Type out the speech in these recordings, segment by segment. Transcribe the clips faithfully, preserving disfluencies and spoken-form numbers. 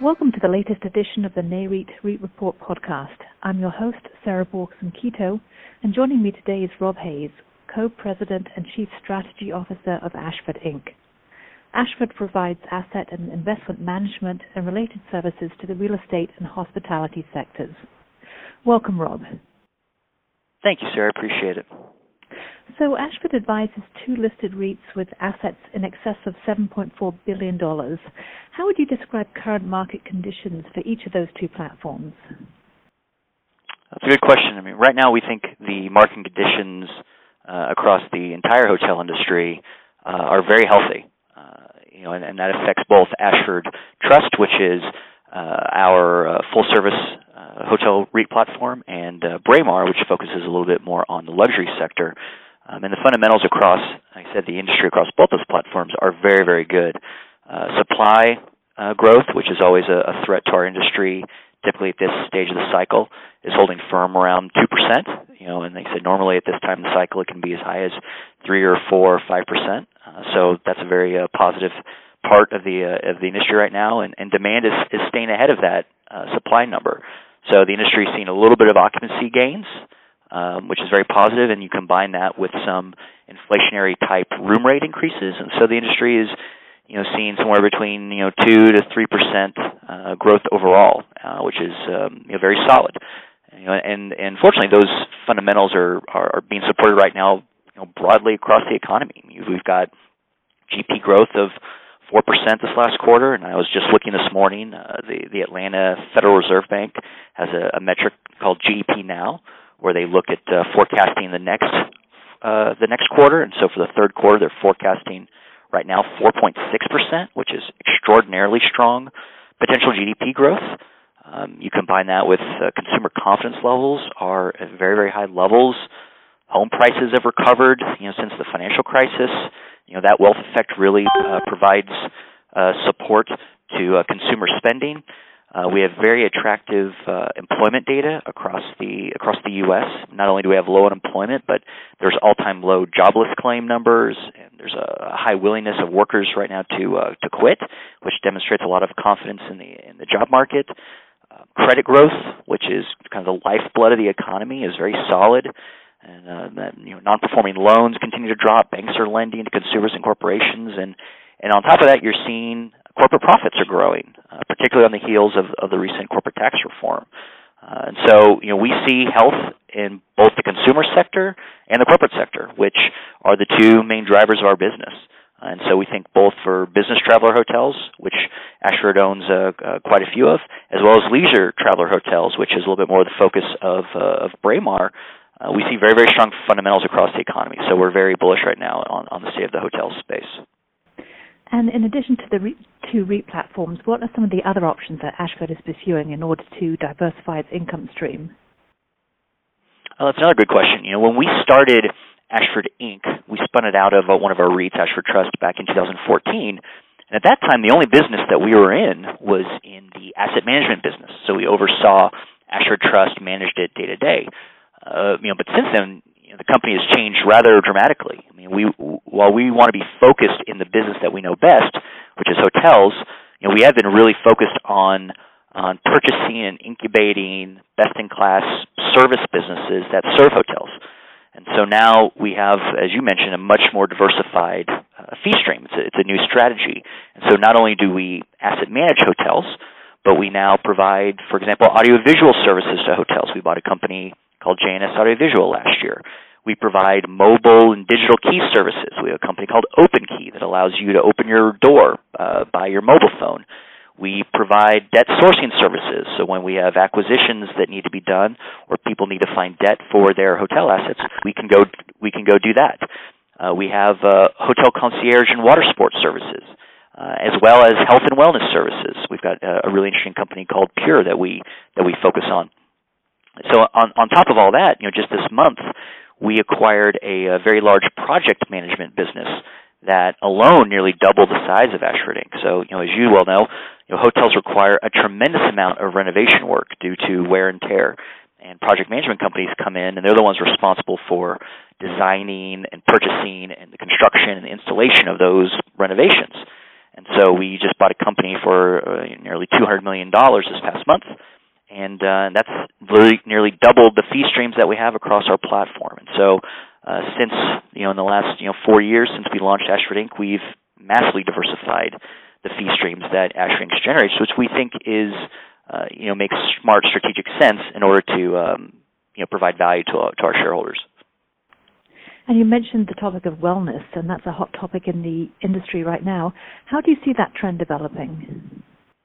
Welcome to the latest edition of the NAREIT REIT Report podcast. I'm your host, Sarah Borkson-Keto, and joining me today is Rob Hayes, Co-President and Chief Strategy Officer of Ashford Incorporated. Ashford provides asset and investment management and related services to the real estate and hospitality sectors. Welcome, Rob. Thank you, Sarah. Appreciate it. So Ashford advises two listed REITs with assets in excess of seven point four billion dollars. How would you describe current market conditions for each of those two platforms? That's a good question. I mean, right now we think the market conditions uh, across the entire hotel industry uh, are very healthy. Uh, you know, and, and that affects both Ashford Trust, which is uh, our uh, full-service uh, hotel REIT platform, and uh, Braemar, which focuses a little bit more on the luxury sector. Um, and the fundamentals across, like I said, the industry across both those platforms are very, very good. Uh, supply uh, growth, which is always a, a threat to our industry, typically at this stage of the cycle, is holding firm around two percent. You know, and they said normally at this time in the cycle it can be as high as three or four or five percent. Uh, so that's a very uh, positive part of the uh, of the industry right now, and, and demand is, is staying ahead of that uh, supply number. So the industry is seeing a little bit of occupancy gains, um, which is very positive, and you combine that with some inflationary type room rate increases, and so the industry is, you know, seeing somewhere between, you know, two to three percent uh, growth overall, uh, which is um, you know, very solid. You know, and and fortunately, those fundamentals are, are are being supported right now, you know, broadly across the economy. We've got G D P growth of four percent this last quarter, and I was just looking this morning. Uh, the the Atlanta Federal Reserve Bank has a, a metric called G D P Now, where they look at uh, forecasting the next uh, the next quarter, and so for the third quarter, they're forecasting right now four point six percent, which is extraordinarily strong potential G D P growth. Um, you combine that with uh, consumer confidence levels are at very, very high levels. Home prices have recovered, you know, since the financial crisis. You know, that wealth effect really uh, provides uh, support to uh, consumer spending. Uh, we have very attractive uh, employment data across the across the U S. Not only do we have low unemployment, but there's all-time low jobless claim numbers, and there's a high willingness of workers right now to uh, to quit, which demonstrates a lot of confidence in the in the job market. Uh, credit growth, which is kind of the lifeblood of the economy, is very solid. And uh, that, you know, non-performing loans continue to drop. Banks are lending to consumers and corporations, and and on top of that, you're seeing corporate profits are growing, uh, particularly on the heels of, of the recent corporate tax reform. Uh, and so, you know, we see health in both the consumer sector and the corporate sector, which are the two main drivers of our business. And so we think both for business traveler hotels, which Ashford owns uh, uh, quite a few of, as well as leisure traveler hotels, which is a little bit more the focus of uh, of Braemar. Uh, we see very, very strong fundamentals across the economy. So we're very bullish right now on, on the state of the hotel space. And in addition to the REIT, two REIT platforms, what are some of the other options that Ashford is pursuing in order to diversify its income stream? Well, that's another good question. You know, when we started Ashford Incorporated, we spun it out of uh, one of our REITs, Ashford Trust, back in two thousand fourteen. And at that time, the only business that we were in was in the asset management business. So we oversaw Ashford Trust, managed it day to day. Uh, you know, but since then, you know, the company has changed rather dramatically. I mean, we while we want to be focused in the business that we know best, which is hotels, you know, we have been really focused on on purchasing and incubating best-in-class service businesses that serve hotels. And so now we have, as you mentioned, a much more diversified uh, fee stream. It's a, it's a new strategy. And so not only do we asset manage hotels, but we now provide, for example, audiovisual services to hotels. We bought a company called J N S Audiovisual last year. We provide mobile and digital key services. We have a company called OpenKey that allows you to open your door uh, by your mobile phone. We provide debt sourcing services, so when we have acquisitions that need to be done or people need to find debt for their hotel assets, we can go we can go do that. Uh, we have uh, hotel concierge and water sports services, uh, as well as health and wellness services. We've got a, a really interesting company called Pure that we that we focus on. So on, on top of all that, you know, just this month, we acquired a, a very large project management business that alone nearly doubled the size of Ashford Incorporated. So, you know, as you well know, you know, hotels require a tremendous amount of renovation work due to wear and tear. And project management companies come in, and they're the ones responsible for designing and purchasing and the construction and the installation of those renovations. And so we just bought a company for uh, nearly two hundred million dollars this past month, and uh, that's really nearly doubled the fee streams that we have across our platform. And so uh, since, you know, in the last, you know, four years since we launched Ashford Incorporated, we've massively diversified the fee streams that Ashford Incorporated generates, which we think is, uh, you know, makes smart strategic sense in order to, um, you know, provide value to, to our shareholders. And you mentioned the topic of wellness, and that's a hot topic in the industry right now. How do you see that trend developing?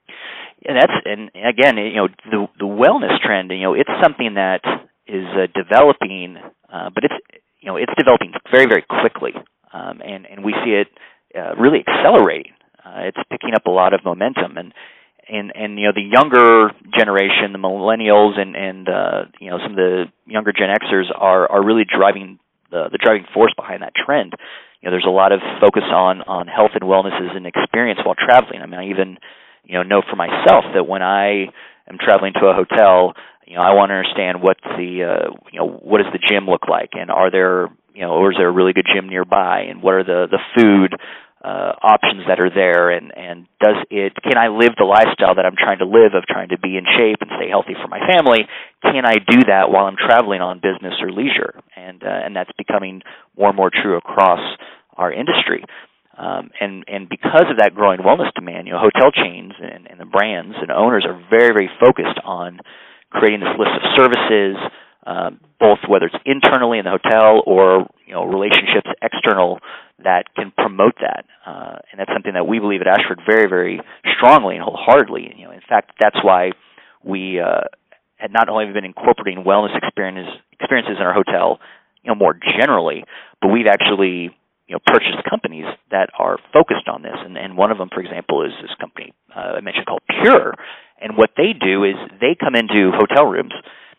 And that's, and again, you know, the the wellness trend, you know, it's something that is uh, developing, uh, but it's, you know, it's developing very, very quickly, um, and and we see it uh, really accelerating. Uh, it's picking up a lot of momentum, and and and you know, the younger generation, the millennials, and and uh, you know, some of the younger Gen Xers are are really driving the the driving force behind that trend. You know, there's a lot of focus on on health and wellness as an experience while traveling. I mean, I even you know, know for myself that when I am traveling to a hotel, you know, I want to understand what the, uh, you know, what does the gym look like, and are there, you know, or is there a really good gym nearby, and what are the the food uh, options that are there, and and does it, can I live the lifestyle that I'm trying to live of trying to be in shape and stay healthy for my family? Can I do that while I'm traveling on business or leisure? And uh, and that's becoming more and more true across our industry. Um, and, and because of that growing wellness demand, you know, hotel chains and, and the brands and owners are very, very focused on creating this list of services, um, both whether it's internally in the hotel or, you know, relationships external that can promote that. Uh, and that's something that we believe at Ashford very, very strongly and wholeheartedly. You know, in fact, that's why we uh, had not only been incorporating wellness experiences, experiences in our hotel, you know, more generally, but we've actually you know, purchased companies that are focused on this. And, and one of them, for example, is this company uh, I mentioned called Pure. And what they do is they come into hotel rooms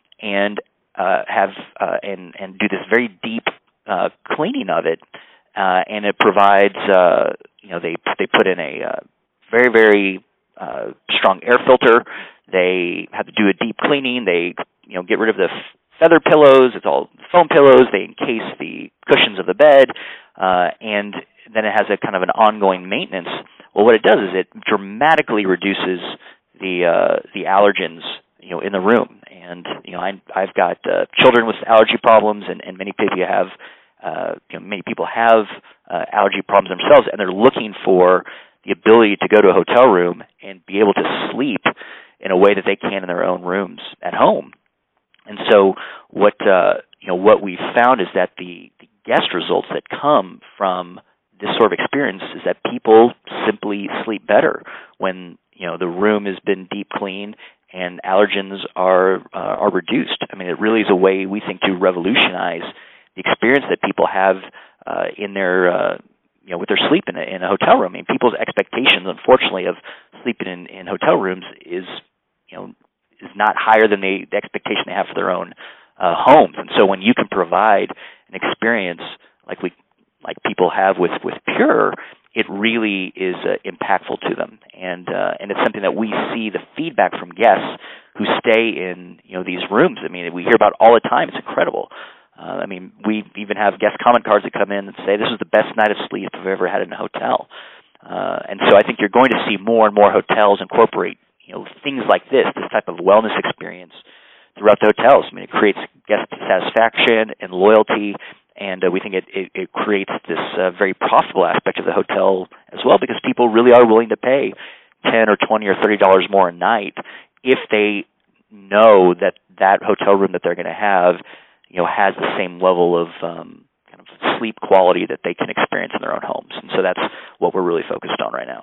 and uh, have uh, and and do this very deep uh, cleaning of it, uh, and it provides uh, you know they they put in a uh, very very uh, strong air filter. They have to do a deep cleaning. They you know get rid of the feather pillows. It's all foam pillows. They encase the cushions of the bed. Uh, and then it has a kind of an ongoing maintenance. Well, what it does is it dramatically reduces the uh, the allergens, you know, in the room. And you know, I, I've got uh, children with allergy problems, and, and many people have, uh, you know, many people have uh, allergy problems themselves, and they're looking for the ability to go to a hotel room and be able to sleep in a way that they can in their own rooms at home. And so, what uh, you know, what we found is that the, the guest results that come from this sort of experience is that people simply sleep better when you know the room has been deep cleaned and allergens are uh, are reduced. I mean, it really is a way we think to revolutionize the experience that people have uh, in their uh, you know with their sleep in a, in a hotel room. I mean, people's expectations, unfortunately, of sleeping in, in hotel rooms is you know. is not higher than the, the expectation they have for their own uh, homes. And so when you can provide an experience like we like people have with, with Pure, it really is uh, impactful to them. And uh, and it's something that we see the feedback from guests who stay in you know these rooms. I mean, we hear about all the time. It's incredible. Uh, I mean, we even have guest comment cards that come in and say, this is the best night of sleep I've ever had in a hotel. Uh, and so I think you're going to see more and more hotels incorporate you know, things like this, this type of wellness experience throughout the hotels. I mean, it creates guest satisfaction and loyalty, and uh, we think it, it, it creates this uh, very profitable aspect of the hotel as well, because people really are willing to pay ten or twenty or thirty dollars more a night if they know that that hotel room that they're going to have, you know, has the same level of um, kind of sleep quality that they can experience in their own homes. And so that's what we're really focused on right now.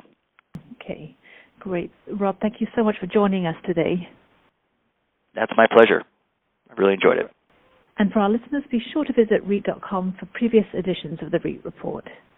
Okay. Great. Rob, thank you so much for joining us today. That's my pleasure. I really enjoyed it. And for our listeners, be sure to visit R E I T dot com for previous editions of the R E I T Report.